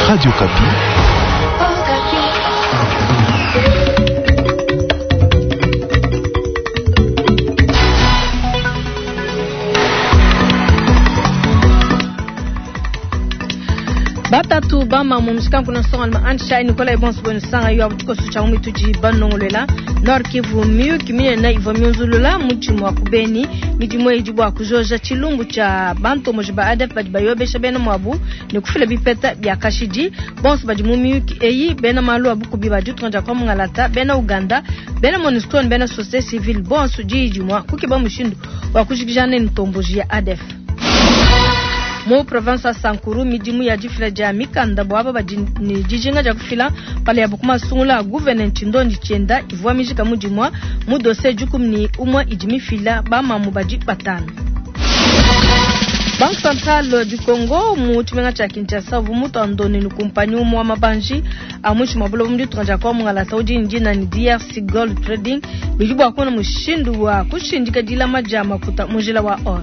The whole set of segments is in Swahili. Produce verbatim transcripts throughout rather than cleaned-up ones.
Radio Kapi. Batatu bama mumsika kuna songa ma ansha ni kola ibon subon sanga yo abuko sucha umi tuji banongolela Nord Kivu miu kimine na ivo mionzulula mujimu wa kubeni mijimu ijibu wa kujoja chilumbu cha banto mojiba adef bajiba yobe shabena mwabu ni kufile bipeta bia kashiji bonsu bajimu miu eyi bena malu abuku bibaju tunja kwa mungalata bena Uganda bena Monusco bena societe civile bonsu jijimwa kukiba mushindu wa kushikijane ntomboji ya adef Mo province Sankuru mijimu ya jifila jamika ndabo haba bajini jijinga jakufila pale ya bukuma sungula government ndondi chenda ivwa mijika mujimwa mudose jukumni umwa ijimi fila ba mamu baji patano. Banque Centrale du Congo mu chimenga cha Kinshasa vumuto andoni nukumpanyi umwa mabanji amushi mabulo mdi tunja kwa mungala Saudi njina ni D R C Gold Trading bijibu akuna mushindu wa kushindika dila majama kuta mujila wa or.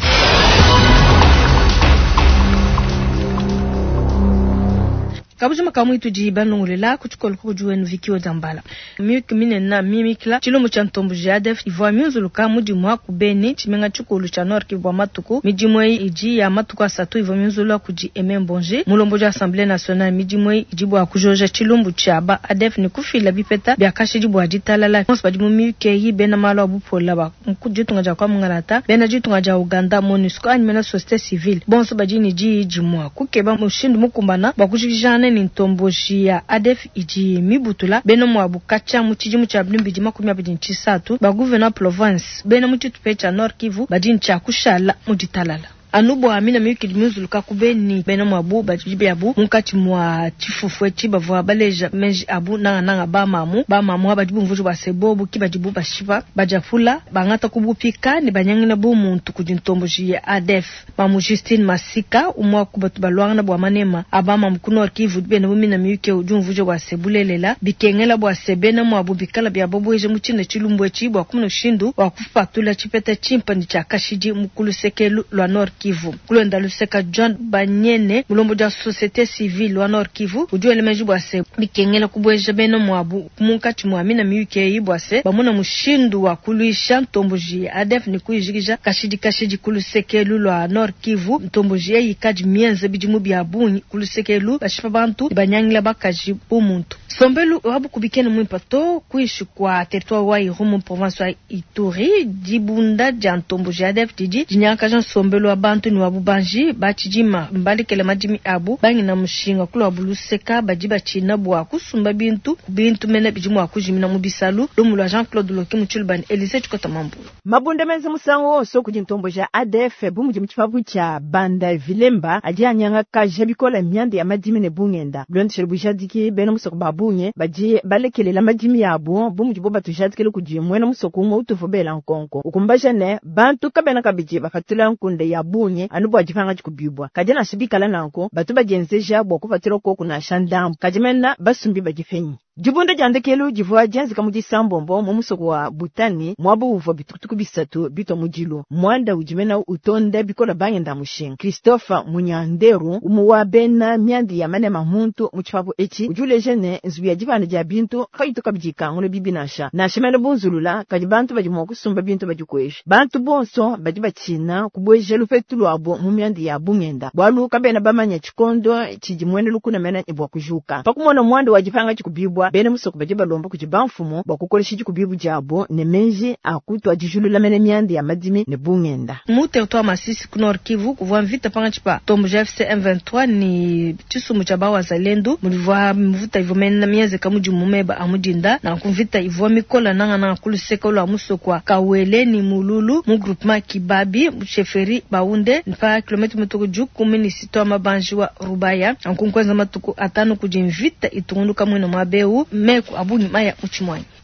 Kabujuma kamuitu jibanu ngulela kuchukol kujuenu vikio zambala. Miu kimine na mimikla chilumu chantombu jadef ivoa miunzuluka mujimwa kubeni chimenga chukulu cha Nord Kivu matuku mijimwe iji ya matuku asatu ivoa miunzulua kuji eme mbonje mulomboja Assemblée Nationale mijimwe ijibu wa kujoja chilumbu cha ba adef ni kufila bipeta biakashi jibu wa jitalala monsi bajimu miu kehi bena malo abupola ba mkujitunga ja kwa mungalata bena jitunga ja Uganda Monusco animena societe civile bonso bajini ji ijimwa kukeba mushindu mukumbana bakujijane ni ntomboji ya adef iji mibutula beno mwabu kacha muchijimu cha blimbi makumi abiri nchisatu ba gouverneur province beno muchitupe cha Nord Kivu bajini cha kushala mujitalala anubo amina miyuki muzuluka kubeni beno mwabu bajibi abu munkati mwa chifufwe chibavwa baleja menji abu nanga nanga ba mamu ba mamu abajibu mvujo ba sebobu kibajibu bashiba bajafula bangata kubupika ni banyangina bu muntu kujintomboji ya adef mamu Justine Masika umwa kubatu balwanga bwa manema abama mkuno Kivu beno bumina miyuki ujumvujo wa sebulelela bikengela bwa sebena mwabu bikala bya bobo eje muchine chilumbwe chibwa kumno shindu wa kufatula chipeta chimpa ni cha kashiji mukulu sekelu lwa Nord Kivu kulenda luseka John Banyene mulombo ja societe civile wa Nord Kivu ujue le majibu ase bikengela kubweje beno mwabu munkati mwamina miyuke yibwase bamuna mushindu wa kuluisha ntomboji adef ni kuyijigija kashidi kashidi kulusekelu lwa Nord Kivu ntomboji yikaji mienze bijimu byabunyi kulusekelu bashifa bantu banyangila bakaji umuntu sombelu wabu kubikene mwimpato kuishi kwa territoire wa Irumu province wa Ituri dibunda ja ntomboji adef diji jinyaka jan sombelu bantu ni wabubanji bachijima mbali kele majimi abu bangi na mushinga kula wabuluseka bajiba china bwa kusumba bintu kubintu mena bijimu akujimina mubisalu lumulwa Jean-Claude Loki muchulban Elise chikota mambulo mabunde menze musango oso kujintomboja A D F bumuji mchipavu cha Banda Vilemba ajanyanga kaje bikola myande ya madimi ne bungenda blonde shelbujadiki beno musoko babunye baji balekele la madimi yabo bumuji boba tujadikele kujimwe na musoko mo utufobela nkonko ukumbaja ne bantu kabena kabiji bakatula nkunde ya bunye anubo ajifanga chikubibwa kajana shibikala nanko batu bajenzeja bwo kufatira ko kuna shandam kajimena basumbi bajifenyi Jubunda jandekelu jivwa jenzi kamuji sambombo mumusoko wa Butani mwabu uvo bitukutuku bisatu bito mujilo mwanda ujimena utonde bikola bangenda mushinga Christopher Munyanderu umuwa bena myandi ya mane mahuntu muchifabu echi ujule jene nzuya jivana ja bintu kaito kabijika ngule bibinasha na shemele bunzulula kajibantu bajimo kusumba bintu bajukwesha bantu bonso bajiba china kubweje lufetulu abo mumyandi ya bungenda bwalu kabena bamanya chikondo chijimwene lukuna mena ibwa kujuka pakumona mwanda wajifanga chikubibwa bene musoko bajiba lomba kujibanfumo bakukolesha chikubibu jabo nemenji akutwa jijulula mene myandi ya madimi ne bungenda mu territoire Masisi ku Nord Kivu kuvwa mvita panga chipa tombo F C M vingt-trois ni chisumu cha bawa zalendo mulivwa mvuta ivomena mieze kamuji mumeba amujinda na kumvita ivwa mikola nanga na kuluseka lo amusoko kawele ni mululu mu groupement Kibabi mcheferi baunde nfa kilometre mutoko juku mini sito mabanji wa Rubaya ankunkweza matuku atano kujimvita itungunuka mwino mabeu meku abuni maya uchimwani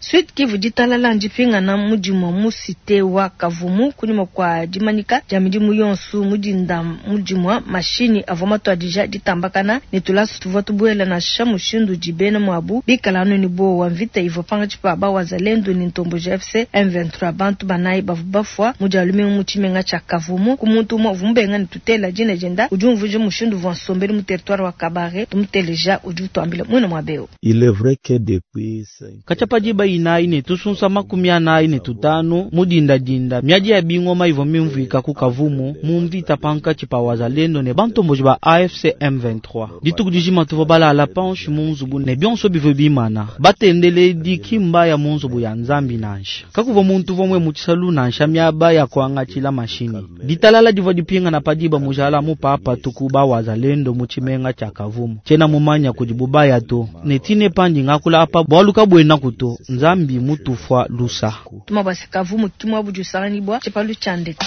Sud Kivu ditalala njipinga na mujimo musite wa Kavumu kunimo kwa dimanika jamidimu yonsu mudinda mujimo mashini avomato adija ditambakana nitulasu tuvotu buela na shamu shindu jibena mwabu bikalano ni bo wa mvita ivo panga chipa ba wazalendo ni ntombo F C M vingt-trois bantu banai bavubafwa mujalume muchimenga cha Kavumu kumuntu mo vumbenga ni tutela jina jenda ujumvuje mushindu vansomberi mu territoire wa Kabare tumuteleja ujuto ambile mwana mwabeo. Il est vrai que depuis kachapajiba inai ne tusunsa makumi anai ne tutano mudinda dinda myaji ya bingoma ivo mimvika ku Kavumu mumvita panka chipa wazalendo ne bantombo ba A F C M vingt-trois ditukudijima tuvo bala la panche munzubu ne bionso bivebimana batendele di kimba ya munzubu ya nzambi nansha kakuvo muntu vomwe muchisalu nansha myaba ya kwanga chila mashini ditalala divo dipinga na pajiba mujala mupapa tukuba wazalendo muchimenga cha Kavumu chena mumanya kujibubaya to netine panji ngakula apa bwaluka bwena kuto nzambi mutufwa lusa tumabasi Kavumu kimwa bujusarani bwa chepalu chande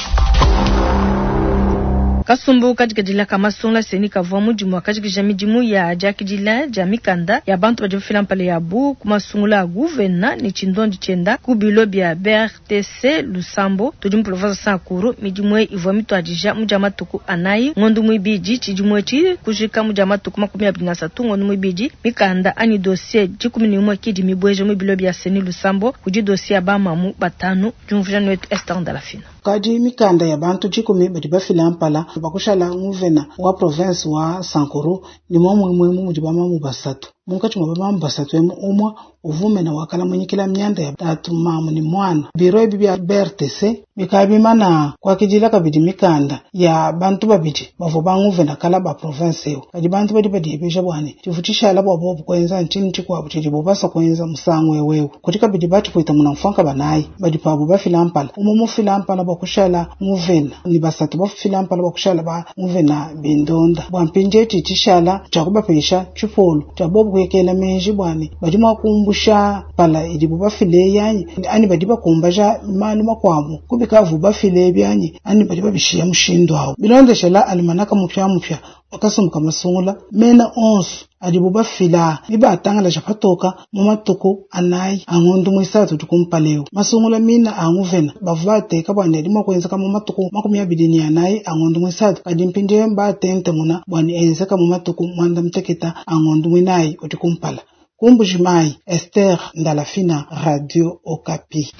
kasumbu katika jila kama sonla seni Kavumu jumwa katika jamidimu ya jakijila jamikanda ya bantu bajofila mpale ya bu kumasungula guvena ni chindondi chenda kubilobi ya B R T C Lusambo tujumpulova sankuru midimwe ivomito adija mujamatuku anai ngondu mwibiji chijimwe chi kujika mujamatuku makumi abiri na satu ngondu mwibiji mikanda ani dossier jikumi ni umwe kidi mibwejo mwibilobi ya seni Lusambo kuji dossier ya bamamu batanu jumvujanu wetu Esther Ndalafina kadi mikanda ya bantu jikumi badi bafila mpala bakushala nguvena wa province wa Sankuru ni momwe mwe mujibama mu basatu munkachi mwabama mu basatu emu umwa uvumena wakala mwenyekela myanda ya tatu mamu ni mwana biro ebi bya B R T C mikabimana kwa kijila kabidi mikanda ya bantu babidi bavo banguvena kala ba province yo kadi bantu badi badi ebesha bwane tivutisha labo abo kwenza ntini chikwa butiri bobasa kwenza musangwe wewe kuti kabidi bati kuita muna mfanka banayi badi pabo bafila mpala umumu fila mpala bakushala nguvena ni basatu bafila mpala bakushala ba nguvena bindonda bwampinje titishala chakuba pesha chipolo chabobu kwekela menji bwane badi makumbusha pala idibo bafile yanyi ani badi bakumbaja manu makwamu kubikavu bafile byanyi ani badi babishiya mushindo awo bilonde shala alimanaka mupya mupya wakasumuka masungula mena onsu adibo bafila bibatangala japatoka mumatuku anai angondu mwisatu tukumpaleo masungula mina anguvena bavate kabane dimo kwenza kama matuku makumi abiri ni anai angondu mwisatu kadi mpinde mbatente muna bwani enza kama matuku mwanda mteketa angondu mwinai utikumpala kumbujimai Esther Ndalafina Radio Okapi.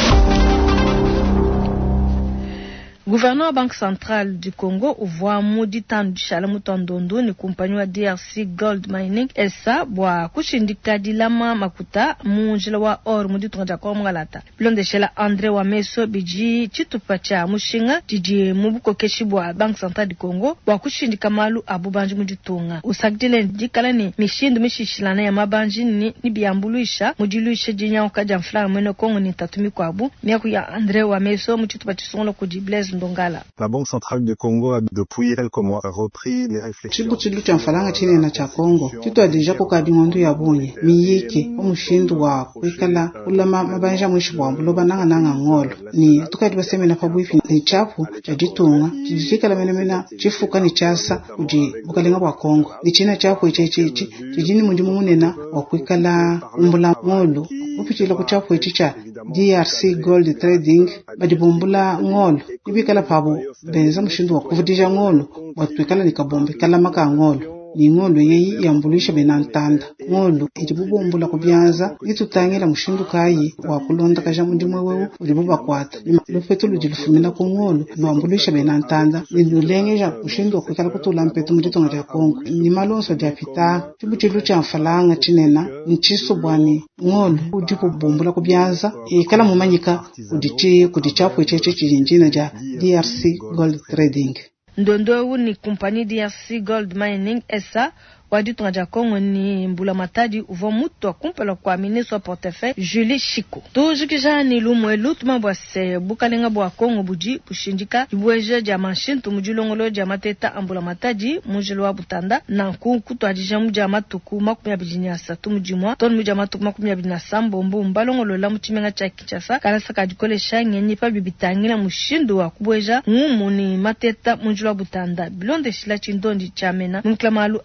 Gouverneur Banque Centrale du Congo uvoa mudi tandu chala mutandondo ni kumpanyi wa D R C Gold Mining esa bwa kushindika dilama makuta munjila wa or mudi tunga kwa mgalata bilonde shela Andre wa Meso biji chitupacha mushinga jiji mubuko keshi bwa Banque Centrale du Congo bwa kushindika malu abubanji mudi tunga usagdile ndikala ni mishindu mishishilana ya mabanji ni nibiambuluisha mudiluisha jinya wakaja mfla mweno Kongo ni tatumi kwa abu miyaku ya Andre wa Meso mchitupacha songolo kujiblez Ndongala. La Banque Centrale du Congo a depuis quelques mois repris les réflexions. Chibu chilu cha mfalanga chine na cha Congo. Chitu adija kukadi ngondu ya bunye. Miyeke, omushindu wa kwekala ulama mabanja mwishu wa mbuloba nanga nanga ngolo. Ni tukadi baseme na pabuifi ni chapu, cha jitunga, chijika la menemena, chifuka ni chasa, uji bukalenga wa Congo. Ni china chapu ichi ichi ichi, chijini mundimu munena wa kwekala umbula ngolo. Upichila kuchapu ichi cha D R C Gold Trading, badibumbula ngolo. Ibikala pabo benza mushindu wa kuvudija ngolo watwekala nikabombe kala maka ngolo ni ngolo yeyi yambulisha benantanda ngolo ijibubombula kubyanza itutangela mushindu kayi wa kulonda kaja mundimwe wewe ulibuba kwata lufetu lujilufumina ku ngolo lwambulisha benantanda nilulengeja mushindu wa kwekala kutula mpetu mudito ngati Kongo ni malonso dia pita tibuchilu cha mfalanga chinena nchiso bwani ngolo ujibu bombula kubyanza ikala mumanyika udichi kudichapu icheche chilinjina ja D R C Gold Trading. Ndondo ni kumpani D R C Gold Mining esa wadi tunga Kongo ni mbula matadi uvo muto kumpela kwa ministre portefeuille Julie Chiko. Tujikija ni lumwelu tumabwase bukalenga bwa Kongo buji bushindika ibweje ja machine tumujulongolo ja mateta ambula matadi mujilo wa butanda na nkunku twajija muja matuku makumi abiri na satu mujimwa ton muja matuku makumi abiri na sambo mbu mbalongolo la mutimenga cha Kinshasa kala saka dikole shange nyipa bibitangila mushindu wa kubweja ngumu ni mateta mujilo wa butanda bilonde shila chindondi chamena mklamalu atulasa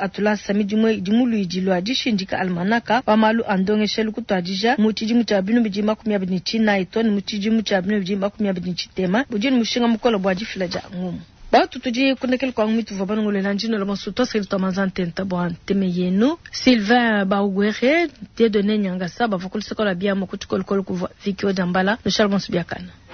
pasa mijimwe jimulu ijilo ajishindika almanaka pamalu andonge shelu kutwajija muchijimu cha binu bijima kumi abiri n'icyenda itoni muchijimu cha binu bijima kumi abiri n'icyenda bujini mushinga mukolo bwaji filaja ngumu batu tuji kunekele kwa ngumitu vabana ngulela njino la masuto seli tomazante ntabwa teme yenu Sylvain Baugwere Dieudonné Nyangasa bavukulu sekola bia mokutukolo kolo kuva Vikio Dambala no Charles Biakana.